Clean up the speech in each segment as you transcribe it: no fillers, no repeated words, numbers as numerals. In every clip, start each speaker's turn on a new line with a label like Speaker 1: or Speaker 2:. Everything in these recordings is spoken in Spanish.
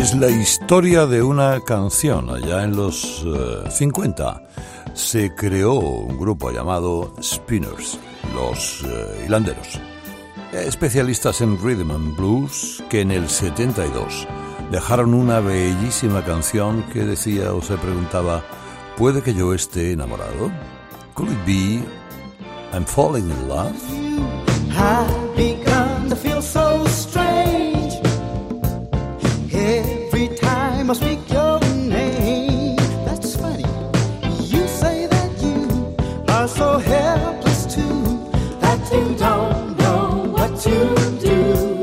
Speaker 1: Es la historia de una canción. Allá en los 50 se creó un grupo llamado Spinners, los hilanderos, especialistas en rhythm and blues, que en el 72 dejaron una bellísima canción que decía o se preguntaba: ¿puede que yo esté enamorado? Could it be I'm falling in love?
Speaker 2: I've begun to feel so strange every time I speak your name. That's funny. You say that you are so helpless too, that you don't know what to do.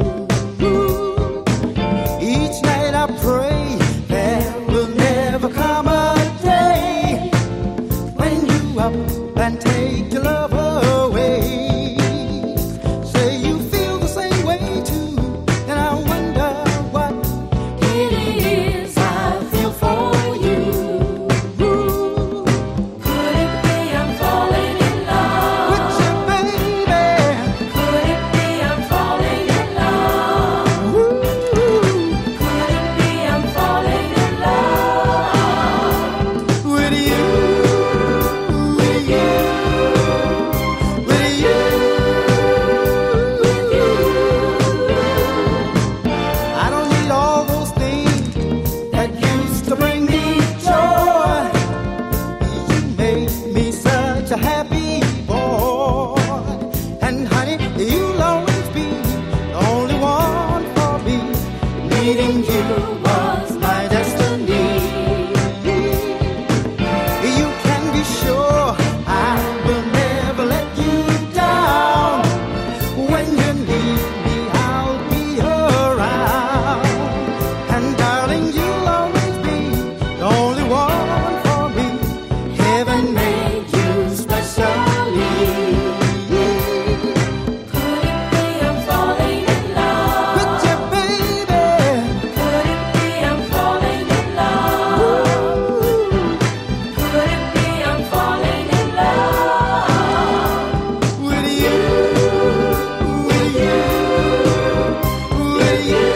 Speaker 2: Each night I pray there will never come a day when you up and take your love away. Say you feel the same way too, and I wonder what it is I feel for you. Could it be I'm falling in love with you, baby? Could it be I'm falling in love? Could it be I'm falling in love with you? With you? With you? With you? I don't need all those things that used to bring me joy. You made me such a happy boy. And honey, you'll always be the only one for me. Meeting you was my destiny. You can be sure I will never let you down. When you need me, I'll be around. And darling, you'll always be the only one for me. Heaven made you specially. Could it be I'm falling in love with you, baby? Could it be I'm falling in love? Could it be I'm falling in love with you? With you? With you?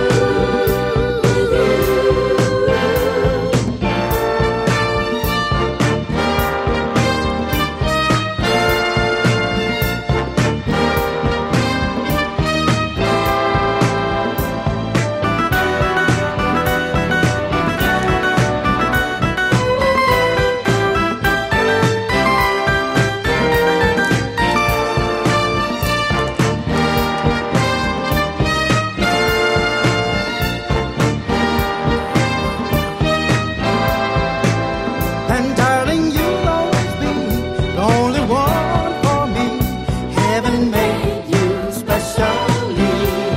Speaker 2: And darling, you'll always be the only one for me. Heaven made you specially.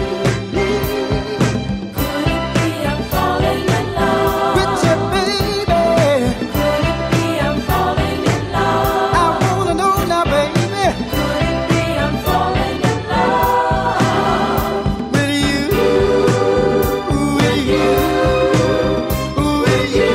Speaker 2: Could it be I'm falling in love with you, baby? Could it be I'm falling in love? I wanna know now, baby. Could it be I'm falling in love with you? With you? With you?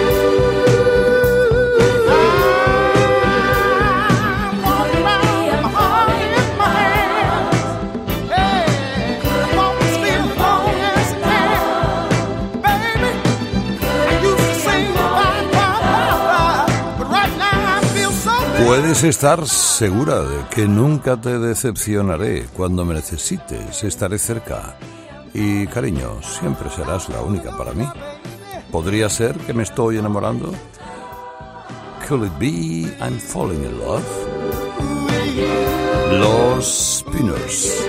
Speaker 1: Puedes estar segura de que nunca te decepcionaré. Cuando me necesites, estaré cerca. Y cariño, siempre serás la única para mí. ¿Podría ser que me estoy enamorando? Could it be I'm falling in love? Los Spinners.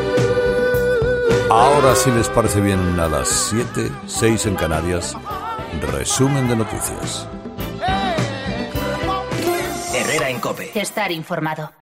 Speaker 1: Ahora, si les parece bien, a las 7:06 en Canarias, resumen de noticias.
Speaker 3: Herrera en COPE.
Speaker 4: Estar informado.